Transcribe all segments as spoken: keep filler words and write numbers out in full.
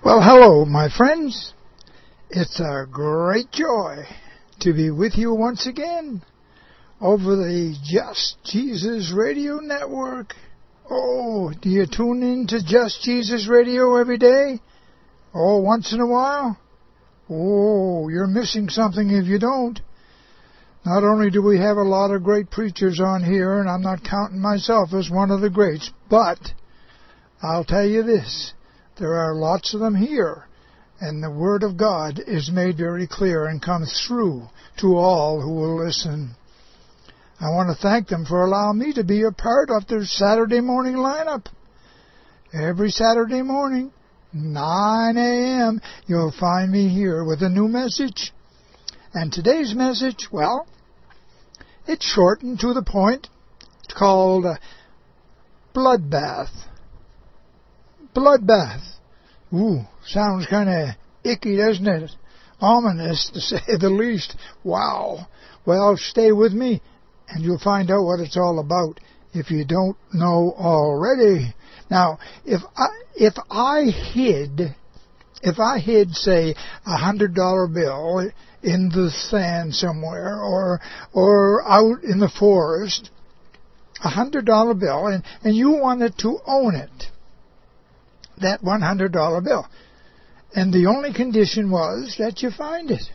Well, hello, my friends. It's a great joy to be with you once again over the Just Jesus Radio Network. Oh, do you tune in to Just Jesus Radio every day? Oh, once in a while? Oh, you're missing something if you don't. Not only do we have a lot of great preachers on here, and I'm not counting myself as one of the greats, but I'll tell you this. There are lots of them here, and the Word of God is made very clear and comes through to all who will listen. I want to thank them for allowing me to be a part of their Saturday morning lineup. Every Saturday morning, nine a.m., you'll find me here with a new message. And today's message, well, it's short and to the point. It's called uh, Bloodbath. Bloodbath. Ooh, sounds kind of icky, doesn't it? Ominous, to say the least. Wow. Well, stay with me, and you'll find out what it's all about if you don't know already. Now, if I, if I hid, if I hid, say, a hundred dollar bill in the sand somewhere, or or out in the forest, a hundred dollar bill, and, and you wanted to own it, that one hundred dollar bill. And the only condition was that you find it.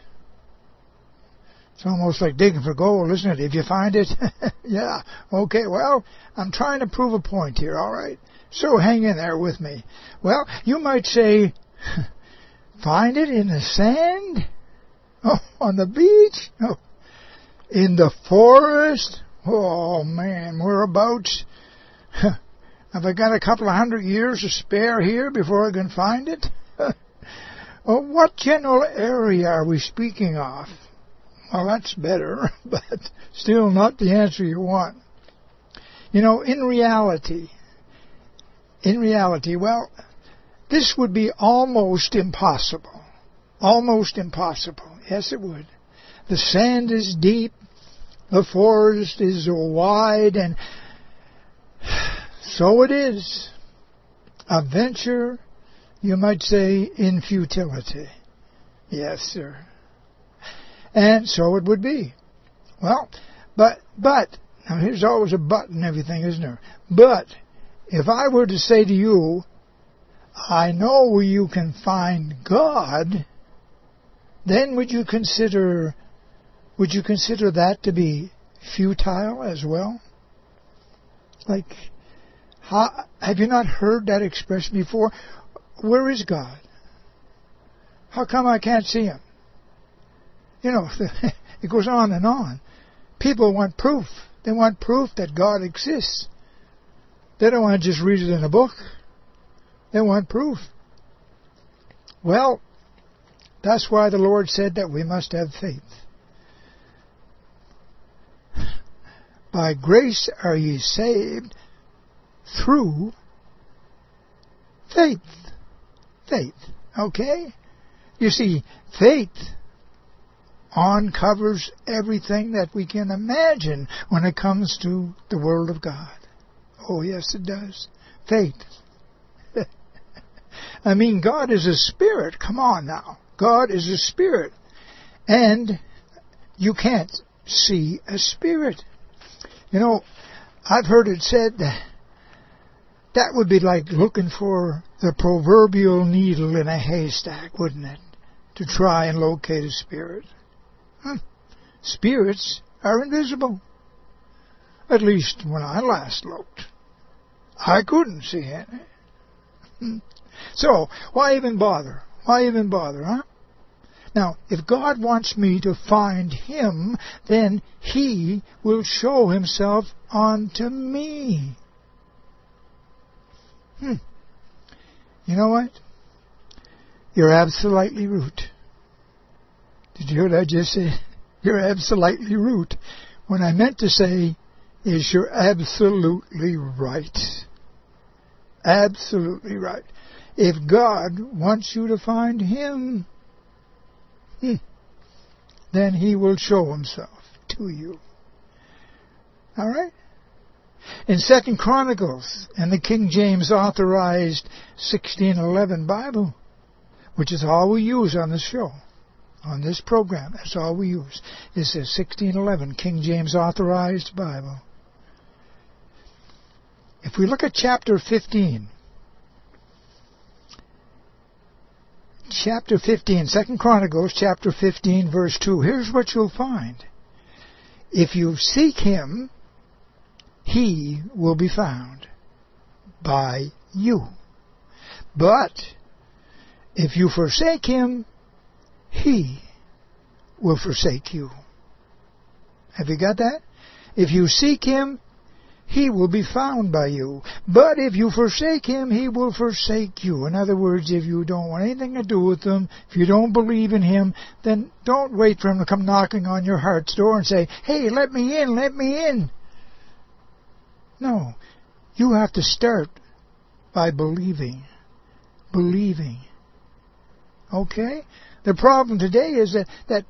It's almost like digging for gold, isn't it? If you find it, yeah, okay, well, I'm trying to prove a point here, all right? So hang in there with me. Well, you might say, find it in the sand? Oh, on the beach? Oh, in the forest? Oh, man, whereabouts? Have I got a couple of hundred years to spare here before I can find it? Well, what general area are we speaking of? Well, that's better, but still not the answer you want. You know, in reality, in reality, well, this would be almost impossible. Almost impossible. Yes, it would. The sand is deep, the forest is wide, and so it is. A venture, you might say, in futility. Yes, sir. And so it would be. Well, but, but, now here's always a but in everything, isn't there? But, if I were to say to you, I know where you can find God, then would you consider, would you consider that to be futile as well? Like, how, have you not heard that expression before? Where is God? How come I can't see Him? You know, it goes on and on. People want proof. They want proof that God exists. They don't want to just read it in a book. They want proof. Well, that's why the Lord said that we must have faith. By grace are ye saved through faith. Faith. Okay? You see, faith uncovers everything that we can imagine when it comes to the Word of God. Oh, yes, it does. Faith. I mean, God is a spirit. Come on now. God is a spirit. And you can't see a spirit. You know, I've heard it said that that would be like looking for the proverbial needle in a haystack, wouldn't it? To try and locate a spirit. Hmm. Spirits are invisible. At least when I last looked. I couldn't see any. Hmm. So, why even bother? Why even bother, huh? Now, if God wants me to find Him, then He will show Himself unto me. Hmm. You know what? You're absolutely root. Did you hear what I just said? You're absolutely root. What I meant to say is you're absolutely right. Absolutely right. If God wants you to find Him, hmm, then He will show Himself to you. All right? In Second Chronicles, and the King James Authorized sixteen eleven Bible, which is all we use on this show, on this program. That's all we use. This is sixteen eleven, King James Authorized Bible. If we look at chapter fifteen, chapter fifteen, Second Chronicles, chapter fifteen, verse two, here's what you'll find. If you seek Him, He will be found by you. But if you forsake Him, He will forsake you. Have you got that? If you seek Him, He will be found by you. But if you forsake Him, He will forsake you. In other words, if you don't want anything to do with Him, if you don't believe in Him, then don't wait for Him to come knocking on your heart's door and say, hey, let me in, let me in. No. You have to start by believing. Believing. Okay? The problem today is that, that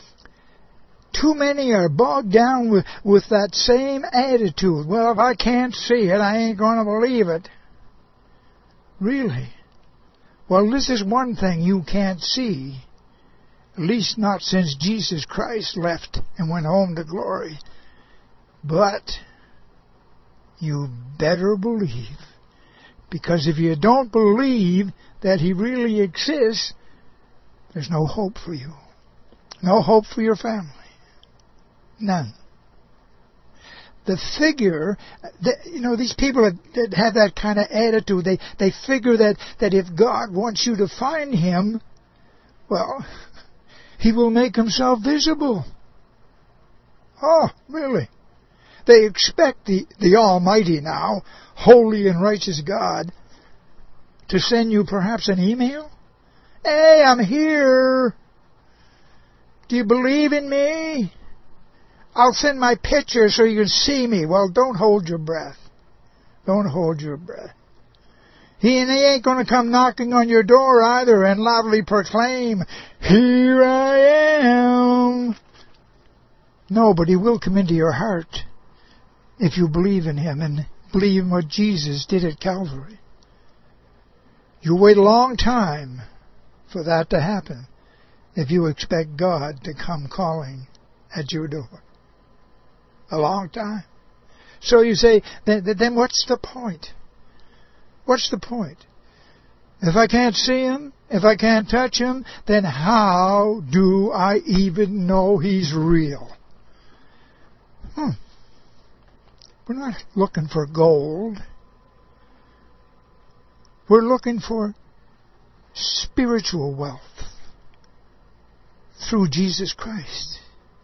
too many are bogged down with, with that same attitude. Well, if I can't see it, I ain't going to believe it. Really? Well, this is one thing you can't see. At least not since Jesus Christ left and went home to glory. But you better believe. Because if you don't believe that He really exists, there's no hope for you. No hope for your family. None. The figure, that, you know, these people that, that have that kind of attitude, they, they figure that, that if God wants you to find Him, well, He will make Himself visible. Oh, really? They expect the, the Almighty now, holy and righteous God, to send you perhaps an email? Hey, I'm here. Do you believe in me? I'll send my picture so you can see me. Well, don't hold your breath. Don't hold your breath. He and he ain't going to come knocking on your door either and loudly proclaim, here I am. No, but He will come into your heart if you believe in Him and believe in what Jesus did at Calvary. You wait a long time for that to happen if you expect God to come calling at your door. A long time. So you say, then, then what's the point? What's the point? If I can't see Him, if I can't touch Him, then how do I even know He's real? Hmm. We're not looking for gold. We're looking for spiritual wealth through Jesus Christ.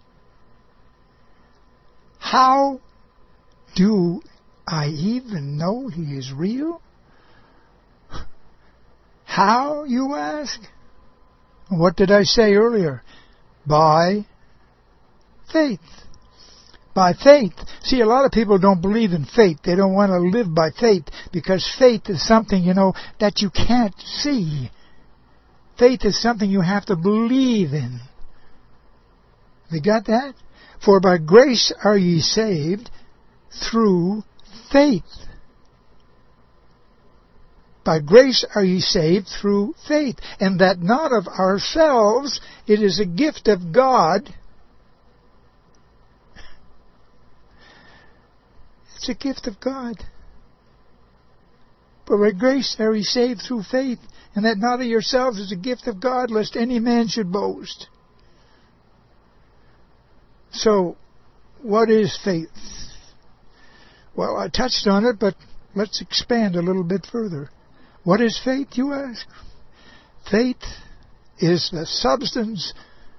How do I even know He is real? How, you ask? What did I say earlier? By faith. By faith. See, a lot of people don't believe in faith. They don't want to live by faith because faith is something, you know, that you can't see. Faith is something you have to believe in. You got that? For by grace are ye saved through faith. By grace are ye saved through faith, and that not of ourselves, it is a gift of God. It's a gift of God. For by grace are ye saved through faith, and that not of yourselves is a gift of God, lest any man should boast. So, what is faith? Well, I touched on it, but let's expand a little bit further. What is faith, you ask? Faith is the substance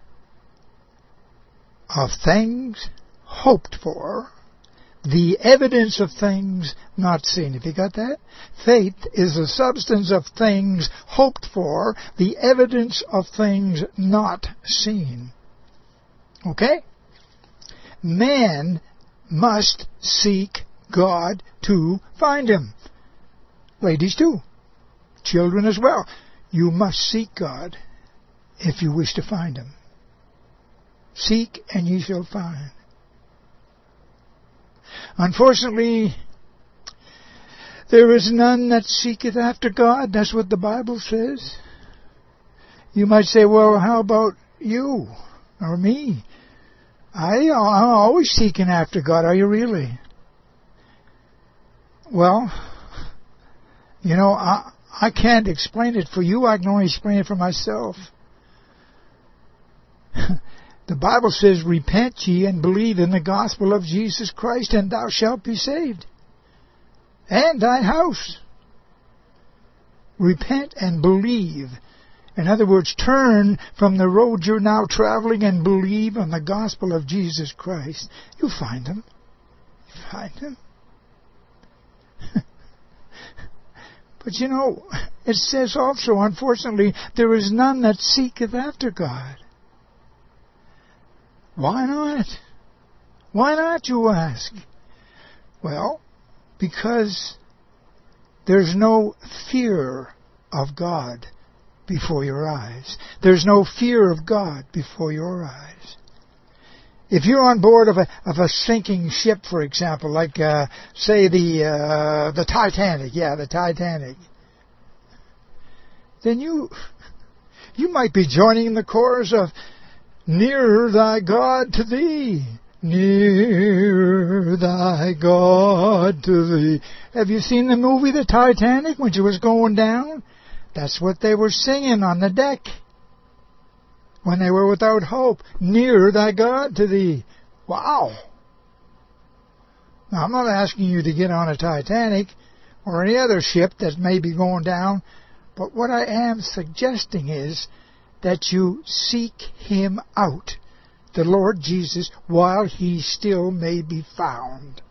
of things hoped for, the evidence of things not seen. Have you got that? Faith is the substance of things hoped for, the evidence of things not seen. Okay? Man must seek God to find Him. Ladies too. Children as well. You must seek God if you wish to find Him. Seek and ye shall find. Unfortunately, there is none that seeketh after God. That's what the Bible says. You might say, well, how about you or me? I, I'm always seeking after God. Are you really? Well, you know, I, I can't explain it for you. I can only explain it for myself. The Bible says, repent ye and believe in the gospel of Jesus Christ, and thou shalt be saved, and thine house. Repent and believe. In other words, turn from the road you're now traveling and believe on the gospel of Jesus Christ. You'll find Him. You'll find Him. But you know, it says also, unfortunately, there is none that seeketh after God. Why not? Why not, you ask? Well, because there's no fear of God before your eyes. There's no fear of God before your eyes. If you're on board of a of a sinking ship, for example, like uh, say the uh, the Titanic, yeah, the Titanic, then you you might be joining the chorus of "Nearer thy God to thee, near thy God to thee." Have you seen the movie The Titanic when she was going down? That's what they were singing on the deck when they were without hope. Nearer thy God to thee. Wow. Now, I'm not asking you to get on a Titanic or any other ship that may be going down, but what I am suggesting is that you seek Him out, the Lord Jesus, while He still may be found.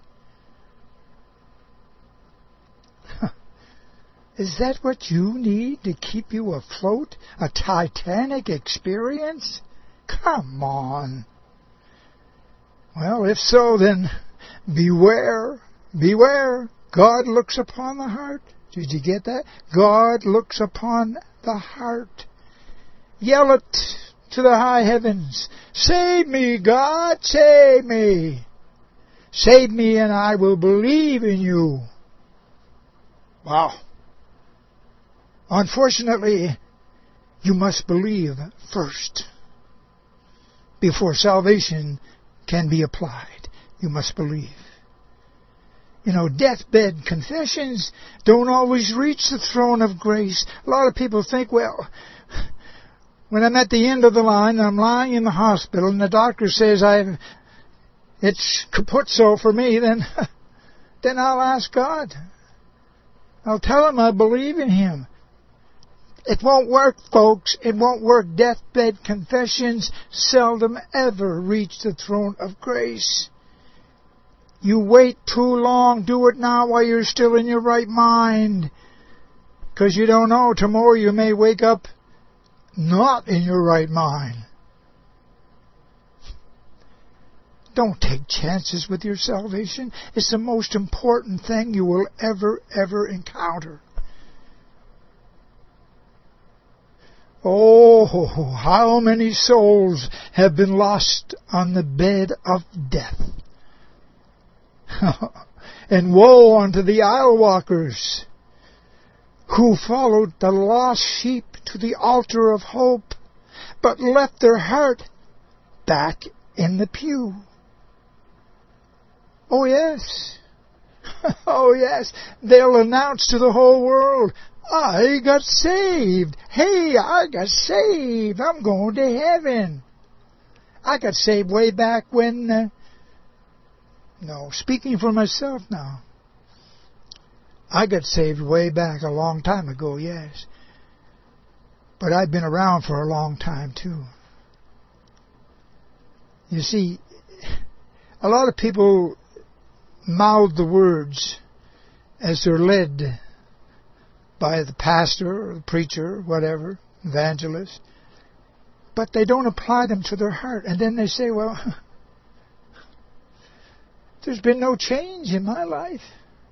Is that what you need to keep you afloat? A Titanic experience? Come on. Well, if so, then beware, beware. God looks upon the heart. Did you get that? God looks upon the heart. Yell it to the high heavens. Save me, God, save me. Save me and I will believe in you. Wow. Unfortunately, you must believe first. Before salvation can be applied, you must believe. You know, deathbed confessions don't always reach the throne of grace. A lot of people think, well, when I'm at the end of the line and I'm lying in the hospital and the doctor says I've, it's kaput so for me, then, then I'll ask God. I'll tell Him I believe in Him. It won't work, folks. It won't work. Deathbed confessions seldom ever reach the throne of grace. You wait too long. Do it now while you're still in your right mind. Because you don't know. Tomorrow you may wake up not in your right mind. Don't take chances with your salvation. It's the most important thing you will ever, ever encounter. Oh, how many souls have been lost on the bed of death. And woe unto the aisle walkers who followed the lost sheep to the altar of hope, but left their heart back in the pew. Oh yes, oh yes, they'll announce to the whole world, I got saved. Hey, I got saved. I'm going to heaven. I got saved way back when... Uh, no, speaking for myself now. I got saved way back a long time ago, yes. But I've been around for a long time, too. You see, a lot of people mouth the words as they're led by the pastor or the preacher, whatever, evangelist, but they don't apply them to their heart. And then they say, well, there's been no change in my life.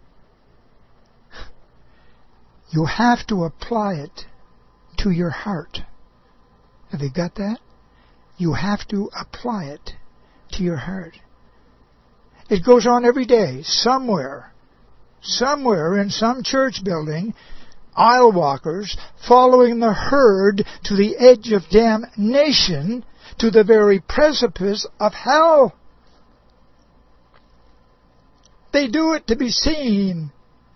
You have to apply it to your heart. Have you got that? You have to apply it to your heart. It goes on every day, somewhere, somewhere in some church building. aisle walkers, following the herd to the edge of damnation, to the very precipice of hell. They do it to be seen.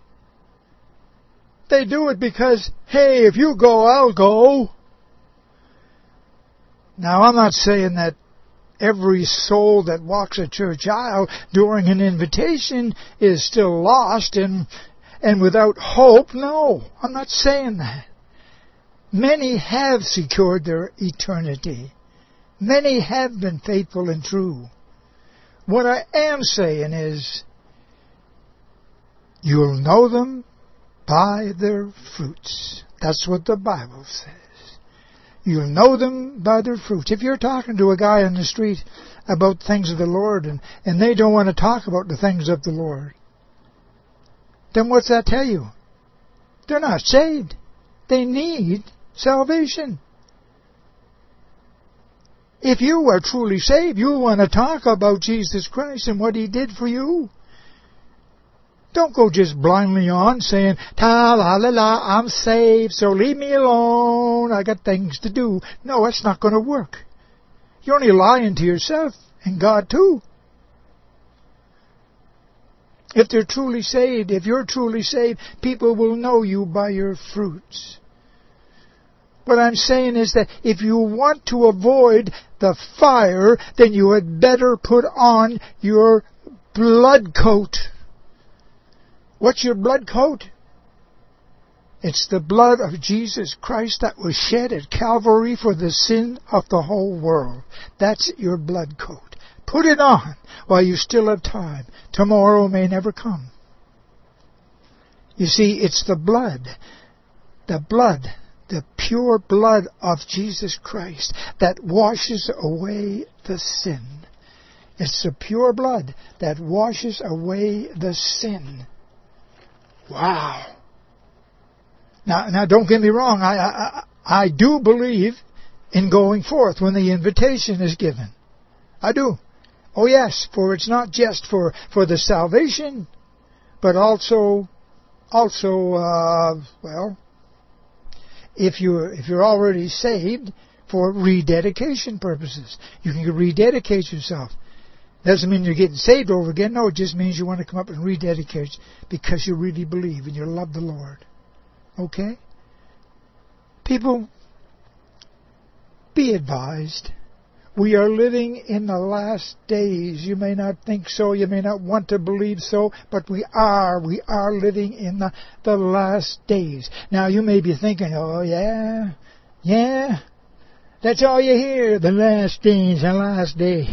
They do it because, hey, if you go, I'll go. Now, I'm not saying that every soul that walks a church aisle during an invitation is still lost and, and without hope. No, I'm not saying that. Many have secured their eternity. Many have been faithful and true. What I am saying is, you'll know them by their fruits. That's what the Bible says. You'll know them by their fruits. If you're talking to a guy on the street about things of the Lord and, and they don't want to talk about the things of the Lord, then what's that tell you? They're not saved. They need salvation. If you are truly saved, you want to talk about Jesus Christ and what He did for you. Don't go just blindly on saying, ta la la la, I'm saved, so leave me alone, I got things to do. No, that's not going to work. You're only lying to yourself and God too. If they're truly saved, if you're truly saved, people will know you by your fruits. What I'm saying is that if you want to avoid the fire, then you had better put on your blood coat. What's your blood coat? It's the blood of Jesus Christ that was shed at Calvary for the sin of the whole world. That's your blood coat. Put it on while you still have time. Tomorrow may never come. You see, it's the blood, the blood, the pure blood of Jesus Christ that washes away the sin. It's the pure blood that washes away the sin. Wow. Now, now don't get me wrong. I, I, I do believe in going forth when the invitation is given. I do. Oh yes, for it's not just for, for the salvation, but also, also, uh, well, if you're, if you're already saved, for rededication purposes. You can rededicate yourself. Doesn't mean you're getting saved over again. No, it just means you want to come up and rededicate because you really believe and you love the Lord. Okay? People, be advised. We are living in the last days. You may not think so. You may not want to believe so. But we are. We are living in the, the last days. Now, you may be thinking, oh, yeah, yeah. That's all you hear. The last days, the last days.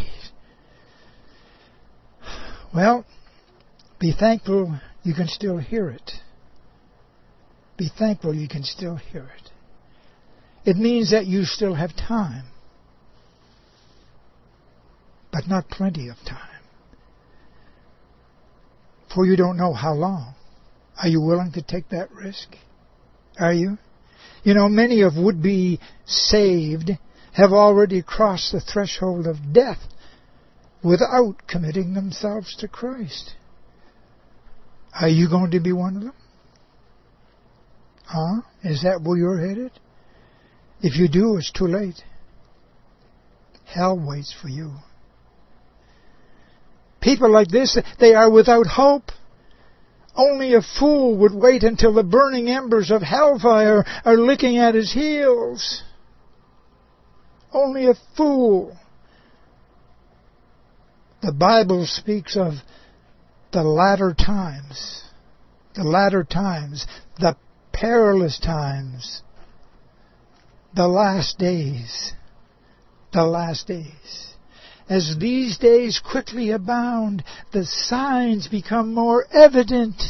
Well, be thankful you can still hear it. Be thankful you can still hear it. It means that you still have time, but not plenty of time. For you don't know how long. Are you willing to take that risk? Are you? You know, many of would-be saved have already crossed the threshold of death without committing themselves to Christ. Are you going to be one of them? Huh? Is that where you're headed? If you do, it's too late. Hell waits for you. People like this, they are without hope. Only a fool would wait until the burning embers of hellfire are licking at his heels. Only a fool. The Bible speaks of the latter times, the latter times, the perilous times, the last days, the last days. As these days quickly abound, the signs become more evident.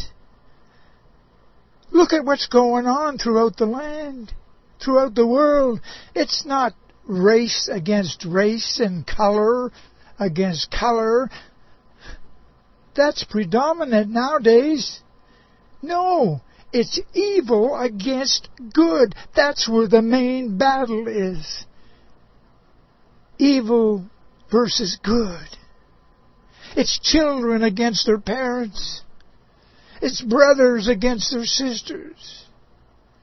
Look at what's going on throughout the land, throughout the world. It's not race against race and color against color. That's predominant nowadays. No, it's evil against good. That's where the main battle is. Evil versus good. It's children against their parents. It's brothers against their sisters.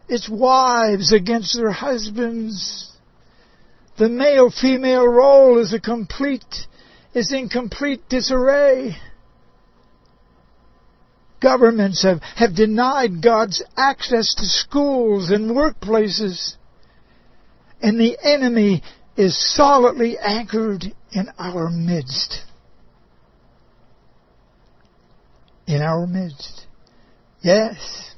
It's wives against their husbands. The male-female role is a complete, is in complete disarray. Governments have, have denied God's access to schools and workplaces. And the enemy is solidly anchored in our midst. In our midst. Yes.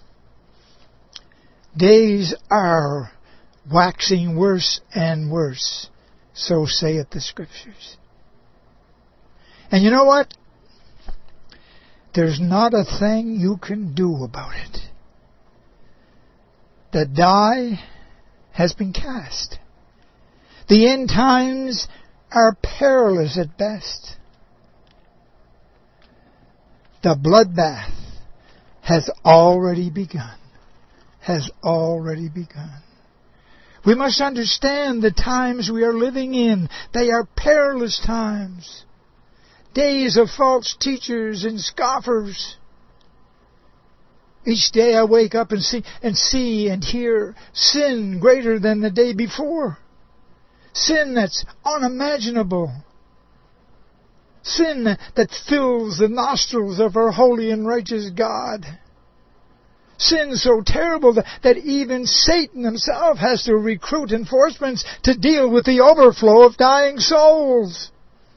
Days are waxing worse and worse. So saith the Scriptures. And you know what? There's not a thing you can do about it. The die has been cast. The end times are perilous at best. The bloodbath has already begun. Has already begun. We must understand the times we are living in. They are perilous times. Days of false teachers and scoffers. Each day I wake up and see and see and hear sin greater than the day before. Sin that's unimaginable. Sin that, that fills the nostrils of our holy and righteous God. Sin so terrible that, that even Satan himself has to recruit enforcements to deal with the overflow of dying souls.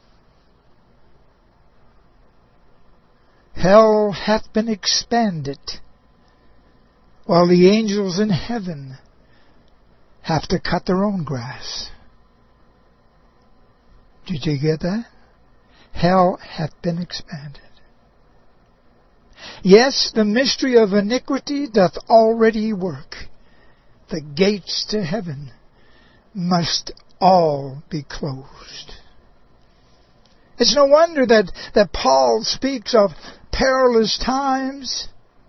Hell hath been expanded, while the angels in heaven have to cut their own grass. Did you get that? Hell hath been expanded. Yes, the mystery of iniquity doth already work. The gates to heaven must all be closed. It's no wonder that, that Paul speaks of perilous times.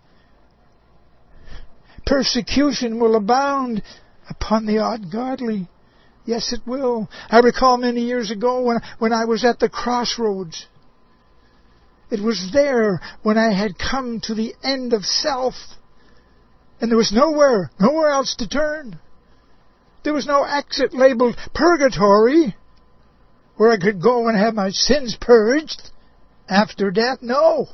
Persecution will abound upon the ungodly. Yes, it will. I recall many years ago when, when I was at the crossroads. It was there when I had come to the end of self. And there was nowhere, nowhere else to turn. There was no exit labeled purgatory where I could go and have my sins purged after death. No.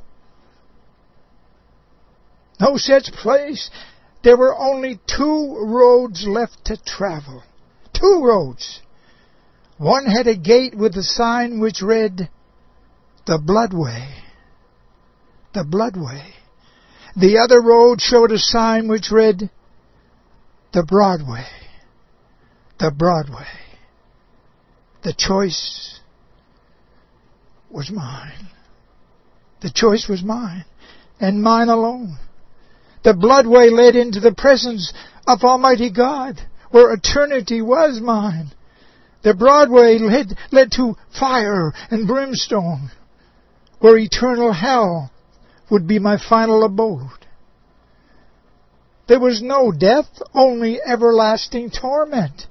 No such place. There were only two roads left to travel. Two roads. One had a gate with a sign which read, the Blood Way. The Blood Way. The other road showed a sign which read, the Broad Way. The Broad Way. The choice was mine. The choice was mine, and mine alone. The Blood Way led into the presence of Almighty God, where eternity was mine. The Broad Way led, led to fire and brimstone, where eternal hell would be my final abode. There was no death, only everlasting torment.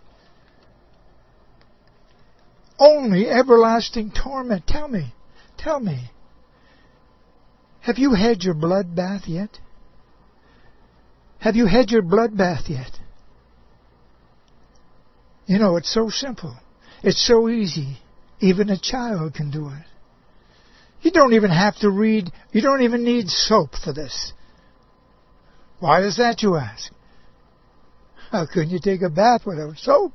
Only everlasting torment. Tell me, tell me, have you had your blood bath yet? Have you had your blood bath yet? You know, it's so simple. It's so easy. Even a child can do it. You don't even have to read, you don't even need soap for this. Why is that, you ask? How can you take a bath without soap?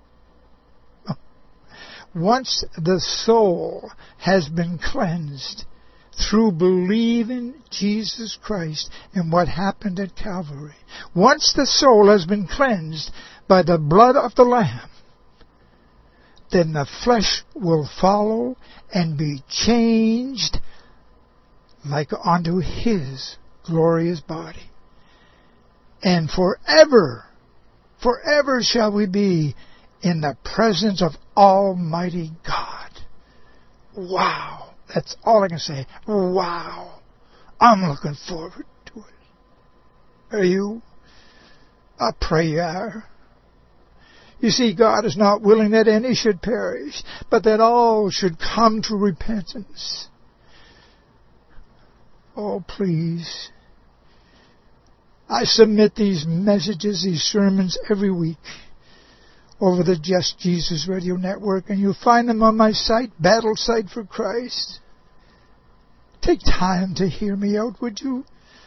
Once the soul has been cleansed through believing Jesus Christ and what happened at Calvary, once the soul has been cleansed by the blood of the Lamb, then the flesh will follow and be changed like unto His glorious body. And forever, forever shall we be in the presence of Almighty God. Wow. That's all I can say. Wow. I'm looking forward to it. Are you? I pray you are. You see, God is not willing that any should perish, but that all should come to repentance. Oh, please. I submit these messages, these sermons every week over the Just Jesus Radio Network, and you'll find them on my site, Battle Site for Christ. Take time to hear me out, would you?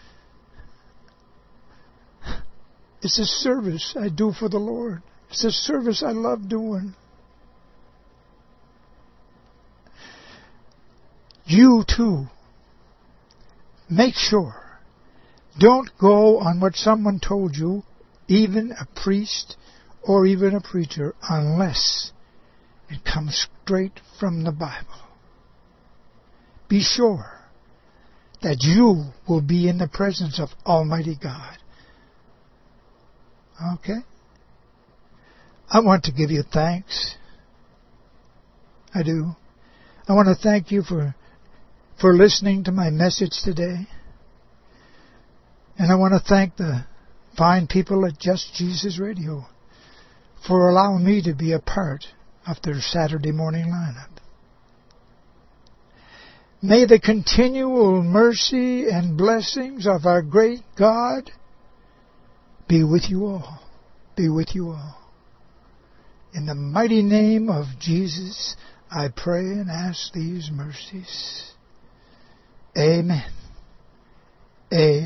It's a service I do for the Lord. It's a service I love doing. You too, make sure, don't go on what someone told you, even a priest or even a preacher, unless it comes straight from the Bible. Be sure that you will be in the presence of Almighty God. Okay? I want to give you thanks. I do. I want to thank you for for listening to my message today. And I want to thank the fine people at Just Jesus Radio for allowing me to be a part of their Saturday morning lineup. May the continual mercy and blessings of our great God be with you all. Be with you all. In the mighty name of Jesus, I pray and ask these mercies. Amen. Amen.